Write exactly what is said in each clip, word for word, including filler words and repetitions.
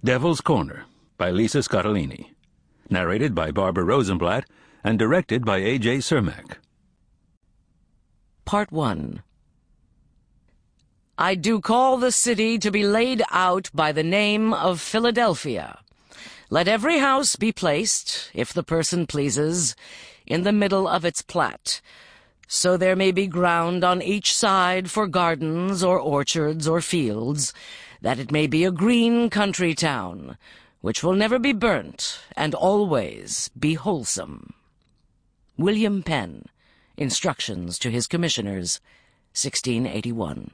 Devil's Corner by Lisa Scottolini. Narrated by Barbara Rosenblatt and directed by A J Cermak. Part one. I do call the city to be laid out by the name of Philadelphia. Let every house be placed, if the person pleases, in the middle of its plat, so there may be ground on each side for gardens or orchards or fields, that it may be a green country town, which will never be burnt and always be wholesome. William Penn, Instructions to his Commissioners, sixteen eighty-one.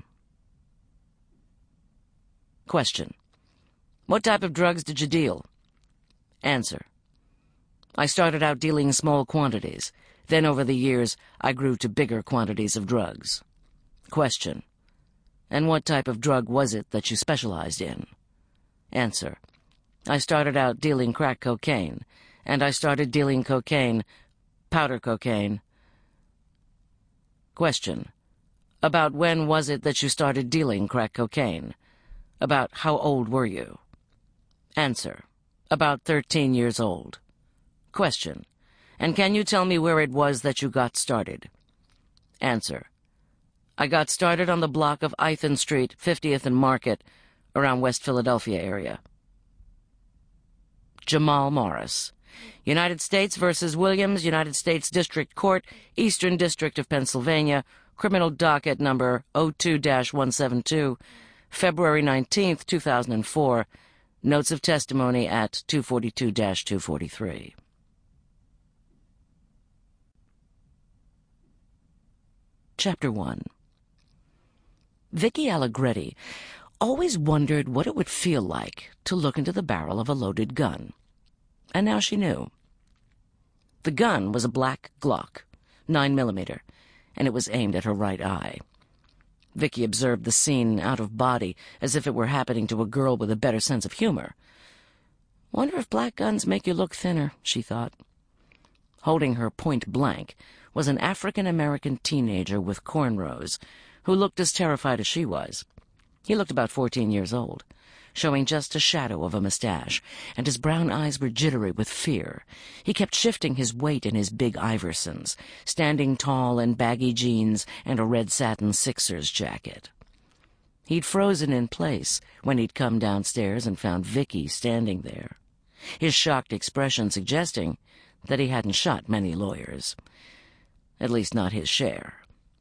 Question. What type of drugs did you deal? Answer. I started out dealing small quantities. Then over the years, I grew to bigger quantities of drugs. Question. And what type of drug was it that you specialized in? Answer. I started out dealing crack cocaine, and I started dealing cocaine, powder cocaine. Question. About when was it that you started dealing crack cocaine? About how old were you? Answer. About thirteen years old. Question. And can you tell me where it was that you got started? Answer. I got started on the block of Ithan Street, fiftieth and Market, around West Philadelphia area. Jamal Morris. United States versus Williams, United States District Court, Eastern District of Pennsylvania, criminal docket number oh two dash one seventy-two, February nineteenth, two thousand four, notes of testimony at two forty-two dash two forty-three. Chapter one. Vicky Allegretti always wondered what it would feel like to look into the barrel of a loaded gun. And now she knew. The gun was a black Glock, nine millimeter, and it was aimed at her right eye. Vicky observed the scene out of body, as if it were happening to a girl with a better sense of humor. Wonder if black guns make you look thinner, she thought. Holding her point blank was an African-American teenager with cornrows, who looked as terrified as she was. He looked about fourteen years old, showing just a shadow of a mustache, and his brown eyes were jittery with fear. He kept shifting his weight in his big Iversons, standing tall in baggy jeans and a red satin Sixers jacket. He'd frozen in place when he'd come downstairs and found Vicky standing there, his shocked expression suggesting that he hadn't shot many lawyers. At least not his share.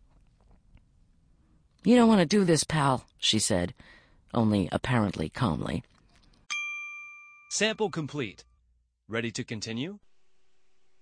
"You don't want to do this, pal," she said, only apparently calmly. Sample complete. Ready to continue?